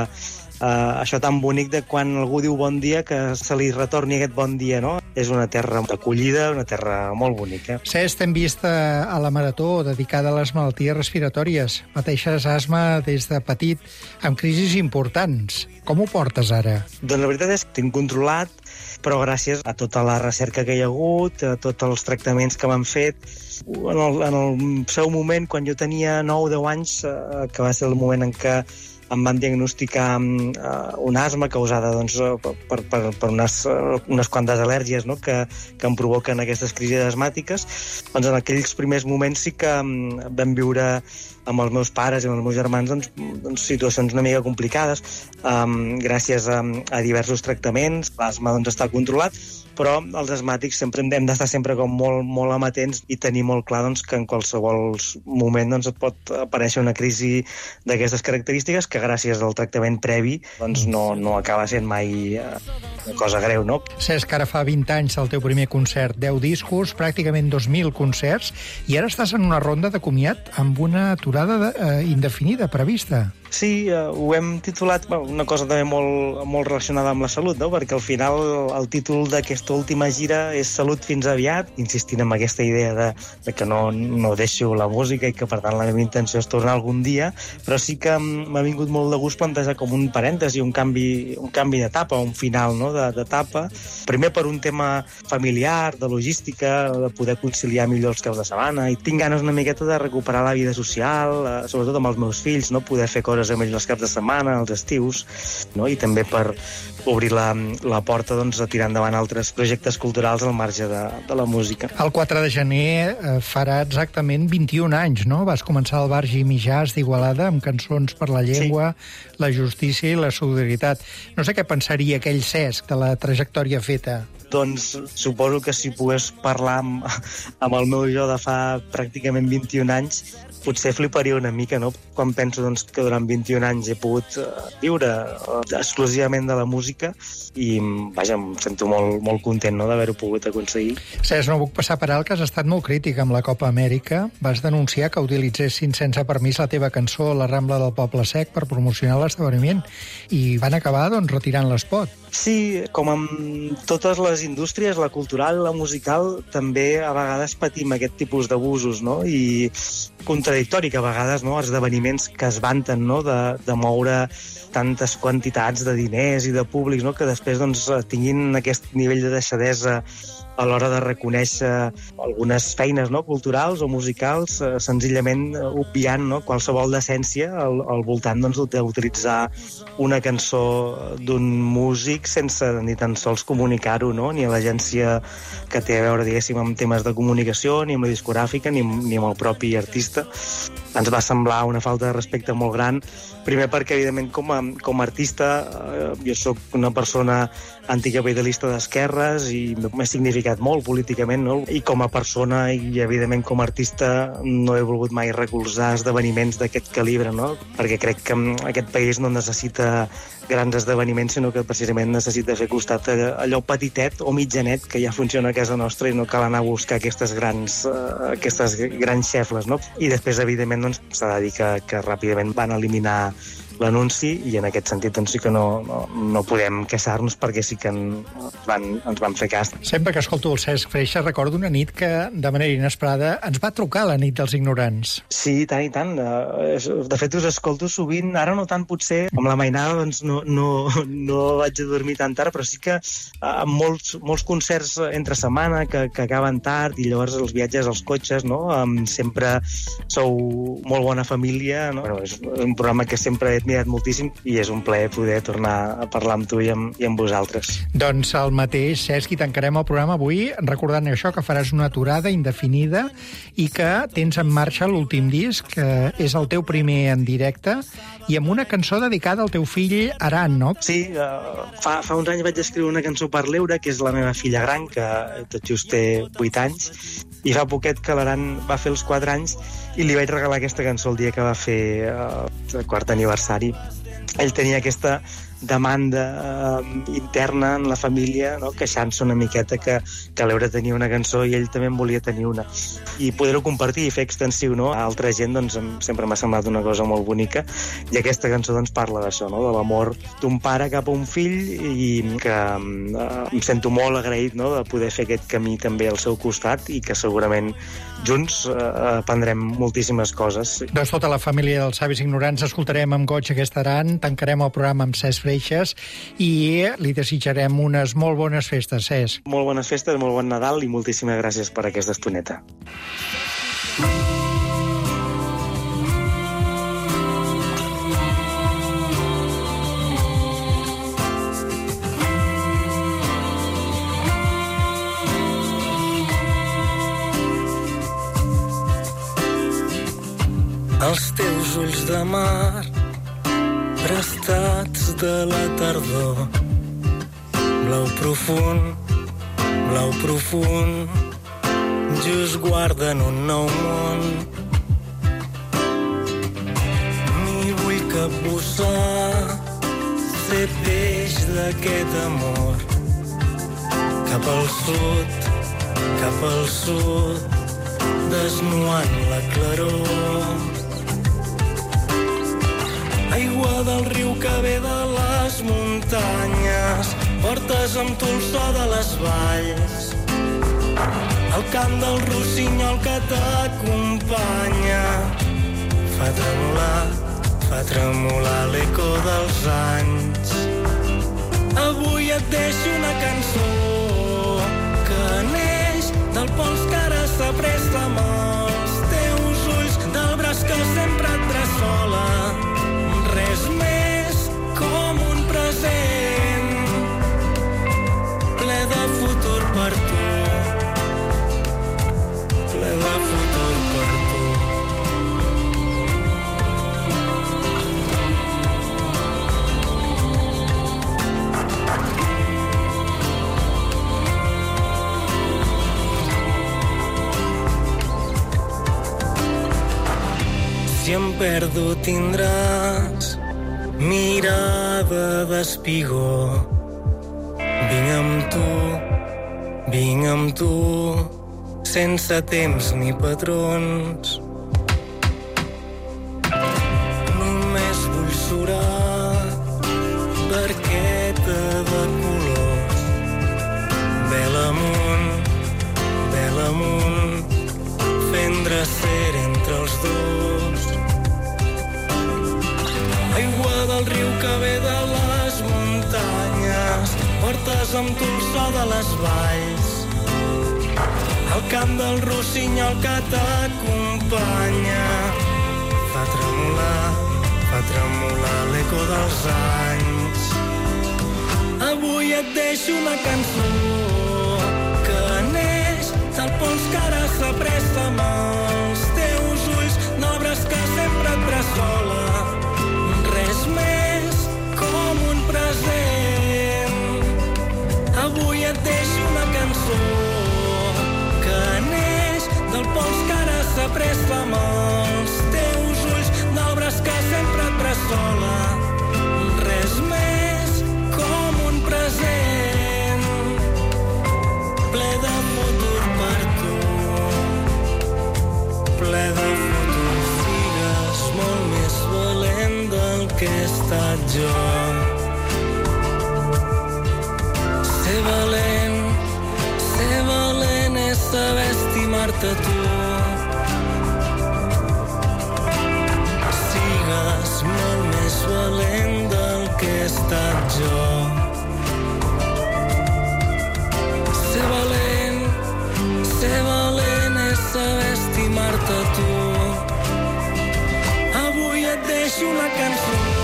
això tan bonic de quan algú diu bon dia, que se li retorni aquest bon dia, no? És una terra d'acollida, una terra molt bonica. Cesc, t'hem vist a la Marató dedicada a les malalties respiratòries. Pateixes asma des de petit, amb crisis importants. Com ho portes ara? Doncs la veritat és que tinc controlat, però gràcies a tota la recerca que hi ha hagut, a tots els tractaments que m'han fet. En el seu moment, quan jo tenia 9-10 anys, que va ser el moment en què em van diagnosticar una asma causada doncs, per unes quantes al·lèrgies, no? que em provoquen aquestes crisis asmàtiques, doncs en aquells primers moments sí que vam viure amb els meus pares i amb els meus germans doncs, situacions una mica complicades. Gràcies a diversos tractaments, l'asma està controlat, però els asmàtics sempre hem d'estar sempre com molt amatents i tenir molt clar doncs, que en qualsevol moment doncs, et pot aparèixer una crisi d'aquestes característiques que gràcies al tractament previ doncs, no acaba sent mai una cosa greu, no? Cesc, ara fa 20 anys el teu primer concert, 10 discos, pràcticament 2.000 concerts, i ara estàs en una ronda de comiat amb una aturada indefinida, prevista. Sí, ho hem titulat una cosa també molt relacionada amb la salut, no? Perquè al final el títol d'aquesta última gira és Salut fins aviat, insistint en aquesta idea de que no deixo la música i que per tant la meva intenció és tornar algun dia, però sí que m'ha vingut molt de gust plantejar com un parèntesi, un canvi d'etapa, un final, no? d'etapa. Primer per un tema familiar, de logística, de poder conciliar millor els caps de setmana, i tinc ganes una miqueta de recuperar la vida social, sobretot amb els meus fills, no? Poder fer coses amb ells els caps de setmana, els estius, no? I també per obrir la porta a tirar endavant altres projectes culturals al marge de la música. El 4 de gener farà exactament 21 anys, no? Vas començar al bar Jimmy Jazz d'Igualada amb cançons per la llengua, la justícia i la solidaritat. No sé què pensaria aquell Cesc de la trajectòria feta. Doncs suposo que si pogués parlar amb el meu jo de fa pràcticament 21 anys, potser fliparia una mica, no? Quan penso que durant 21 anys he pogut viure exclusivament de la música i, vaja, em sento molt content, no?, d'haver-ho pogut aconseguir. Cesc, no puc passar per alt que has estat molt crític amb la Copa Amèrica. Vas denunciar que utilitzessin sense permís la teva cançó La Rambla del Poble Sec per promocionar l'esdeveniment i van acabar, retirant l'espot. Sí, com amb totes les indústries, la cultural, la musical, també a vegades patim aquest tipus d'abusos, no? I contradictori que a vegades, no, esdeveniments que es vanten, no, de moure tantes quantitats de diners i de públics, no, que després tinguin aquest nivell de deixadesa a l'hora de reconèixer algunes feines, no, culturals o musicals, senzillament obviant, no, qualsevol decència al voltant d'utilitzar una cançó d'un músic sense ni tan sols comunicar-ho, no, ni a l'agència que té a veure, diguéssim, amb temes de comunicació, ni amb la discogràfica, ni amb el propi artista. Ens va semblar una falta de respecte molt gran, primer perquè, evidentment, com a artista, jo sóc una persona anticapitalista d'esquerres i m'he significat molt políticament, no? I com a persona i, evidentment, com a artista no he volgut mai recolzar esdeveniments d'aquest calibre, no? Perquè crec que aquest país no necessita grans esdeveniments, sinó que precisament necessita fer costat a allò petitet o mitjanet que ja funciona a casa nostra i no cal anar a buscar aquestes grans xefles, no? I després, evidentment, s'ha de dir que ràpidament van eliminar l'anunci i en aquest sentit sí que no podem queixar-nos perquè sí que ens van fer cas. Sempre que escolto el Cesc Freixa recordo una nit que de manera inesperada ens va trucar la nit dels ignorants. Sí, tant i tant. De fet us escolto sovint, ara no tant potser, amb la mainada no vaig a dormir tan tard, però sí que amb molts concerts entre setmana que acaben tard i llavors els viatges als cotxes, no? Sempre sou molt bona família, no? Bueno, és un programa que sempre he admirat moltíssim i és un plaer poder tornar a parlar amb tu i amb vosaltres. Doncs el mateix, Cesc, i tancarem el programa avui recordant això, que faràs una aturada indefinida i que tens en marxa l'últim disc, que és el teu primer en directe, i amb una cançó dedicada al teu fill Aran, no? Sí, fa uns anys vaig escriure una cançó per l'Eura, que és la meva filla gran, que tot just té 8 anys, i fa poquet que l'Aran va fer els 4 anys i li vaig regalar aquesta cançó el dia que va fer el 4è aniversari. Ell tenia aquesta demanda interna en la família, no? Queixant-se una miqueta que l'Eura tenia una cançó i ell també en volia tenir una. I poder-ho compartir i fer extensiu, no, a altra gent, sempre m'ha semblat una cosa molt bonica, i aquesta cançó parla d'això, no? De l'amor d'un pare cap a un fill, i que em sento molt agraït, no, de poder fer aquest camí també al seu costat i que segurament junts aprendrem moltíssimes coses. Doncs tota la família dels savis ignorants escoltarem amb goig aquest Aran, tancarem el programa amb Cesc Freixas i li desitjarem unes molt bones festes, Cesc. Molt bones festes, molt bon Nadal i moltíssimes gràcies per aquesta estoneta. Els teus ulls de mar, prestats de la tardor, blau profund, just guarden un nou món. M'hi vull capbussar, ser peix d'aquest amor, cap al sud, desnuant la claror. aigua del riu que ve de les muntanyes, portes amb tu el so de les valls, el cant del rossinyol que t'acompanya, fa tremolar l'eco dels anys. Avui et deixo una cançó que neix del pols que ara s'apressa amb els teus ulls, del braç que sempre et bressola. Res més com un present ple de futur per tu, ple de futur per tu. Si em perdo tindràs mirada d'espigó. Vinc amb tu, sense temps ni patrons. Només vull surar barqueta de colors. Vel amunt, fent dracer entre els dos. Aigua del riu que ve de les muntanyes, portes amb tu el so de les valls, el cant del rossinyol que t'acompanya, fa tremolar l'eco dels anys. Avui et deixo una cançó que neix del pols que ara s'apressa amb els teus ulls, del braç que sempre et bressola. Res més com un present. Avui et deixo una cançó que neix del pols que ara s'apressa amb els teus ulls, del braç que sempre et bressola. Res més com un present ple de futur per tu, ple de futur. Sigues molt més valent del que he estat jo. Ser valent és saber estimar-te tu. Sigues molt més valent del que he estat jo. Ser valent és saber estimar-te tu. Avui et deixo una cançó